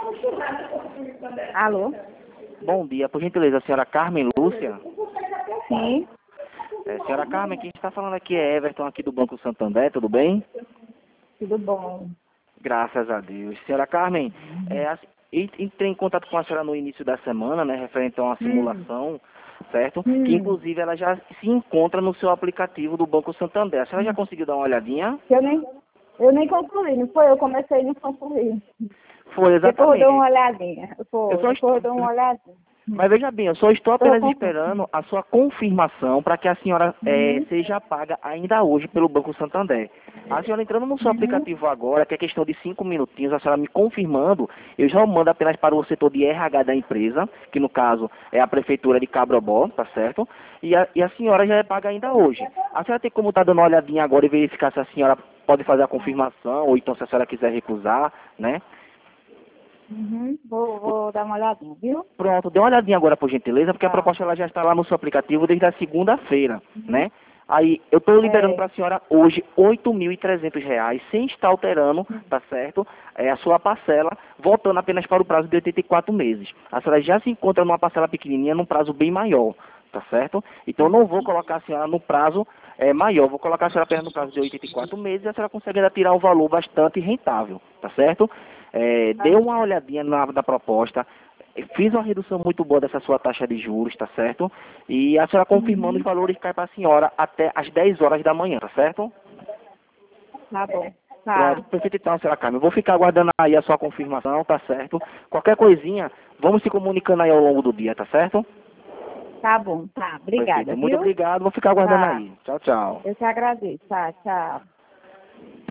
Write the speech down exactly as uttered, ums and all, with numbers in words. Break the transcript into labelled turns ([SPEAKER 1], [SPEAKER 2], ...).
[SPEAKER 1] Alô?
[SPEAKER 2] Bom dia, por gentileza, a senhora Carmen Lúcia?
[SPEAKER 1] Sim,
[SPEAKER 2] É, senhora Carmen, quem está falando aqui é Everton, aqui do Banco Santander, tudo bem?
[SPEAKER 1] tudo bom.
[SPEAKER 2] Graças a Deus. Senhora Carmen, é, as- en- entrei em contato com a senhora no início da semana, né, referente a uma
[SPEAKER 1] Hum,
[SPEAKER 2] simulação, certo? Que
[SPEAKER 1] hum.
[SPEAKER 2] inclusive ela já se encontra no seu aplicativo do Banco Santander. A senhora já conseguiu dar uma olhadinha?
[SPEAKER 1] Eu nem, eu nem concluí, não foi? Eu comecei e não concluí.
[SPEAKER 2] Foi,
[SPEAKER 1] Depois eu dou uma
[SPEAKER 2] exatamente.
[SPEAKER 1] olhadinha.
[SPEAKER 2] Eu
[SPEAKER 1] Foi,
[SPEAKER 2] só
[SPEAKER 1] depois eu
[SPEAKER 2] estou...
[SPEAKER 1] dou uma olhadinha.
[SPEAKER 2] Mas veja bem, eu só estou
[SPEAKER 1] Estou
[SPEAKER 2] apenas
[SPEAKER 1] com...
[SPEAKER 2] esperando a sua confirmação para que a senhora eh,
[SPEAKER 1] Uhum,
[SPEAKER 2] seja paga ainda hoje pelo Banco Santander. A senhora entrando no seu
[SPEAKER 1] uhum,
[SPEAKER 2] aplicativo agora, que é questão de cinco minutinhos, a senhora me confirmando, eu já mando apenas para o setor de R H da empresa, que no caso é a prefeitura de Cabrobó, tá certo? E a, e a senhora já é paga ainda hoje. A senhora tem como estar dando uma olhadinha agora e verificar se a senhora pode fazer a confirmação, ou então se a senhora quiser recusar, né?
[SPEAKER 1] uhum. Vou, vou dar uma olhadinha, viu?
[SPEAKER 2] Pronto, dê uma olhadinha agora, por gentileza, porque a
[SPEAKER 1] Tá.
[SPEAKER 2] proposta ela já está lá no seu aplicativo desde a segunda-feira,
[SPEAKER 1] Uhum.
[SPEAKER 2] né? Aí, eu estou liberando
[SPEAKER 1] É.
[SPEAKER 2] para a senhora hoje oito mil e trezentos reais, sem estar alterando, tá certo? É, a sua parcela, voltando apenas para o prazo de oitenta e quatro meses. A senhora já se encontra numa parcela pequenininha, num prazo bem maior, tá certo? Então, eu não vou colocar a senhora no prazo é, maior, vou colocar a senhora apenas no prazo de oitenta e quatro meses e a senhora consegue ainda tirar um valor bastante rentável, tá certo? É, dê
[SPEAKER 1] Tá.
[SPEAKER 2] uma olhadinha na, na proposta. Fiz uma redução muito boa dessa sua taxa de juros, tá certo? E a senhora confirmando os
[SPEAKER 1] Uhum.
[SPEAKER 2] valores cai para a senhora até às dez horas da manhã, tá certo?
[SPEAKER 1] Tá bom.
[SPEAKER 2] Pronto,
[SPEAKER 1] Tá.
[SPEAKER 2] perfeito então, senhora Carmen. Eu vou ficar aguardando aí a sua confirmação, tá certo? Qualquer coisinha, vamos se comunicando aí ao longo do dia, tá certo?
[SPEAKER 1] Tá bom. Tá. Obrigada,
[SPEAKER 2] Perfeito. Muito
[SPEAKER 1] viu?
[SPEAKER 2] obrigado, vou ficar aguardando
[SPEAKER 1] Tá.
[SPEAKER 2] aí. Tchau, tchau.
[SPEAKER 1] Eu te agradeço. Tá, tchau.